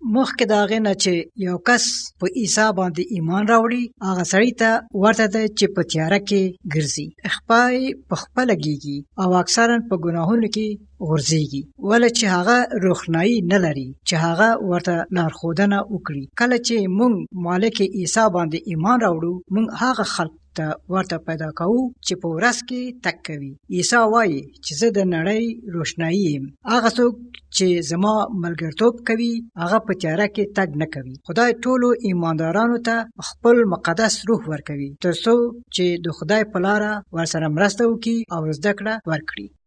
مخکې د هغې نه چې یو کس په عیسی باندې ایمان راوړي، هغه سړي ته ورته دی چې په تیاره کې ګرځي، خپه په خپله کېږي او اکثرا په ګناهونو کې غورځېږي، ولې چې هغه روښنایي نه لري چې هغه ورته لارښودنه وکړي. کله چې موږ مالک عیسی باندې ایمان راوړو، موږ هغه خلق ته ورته پیدا کوو چې په ورځ کې تګ کوي. عیسی وایي چې زه د نړۍ روښنایي یم. هغه څوک چې زما ملګرتوب کوي هغه په تیاره کې تګ نه کوي. خدای ټولو ایماندارانو ته خپل مقدس روح ورکوي تر څو چې د خدای په لاره ورسره مرسته وکړي او زده کړه ورکړي.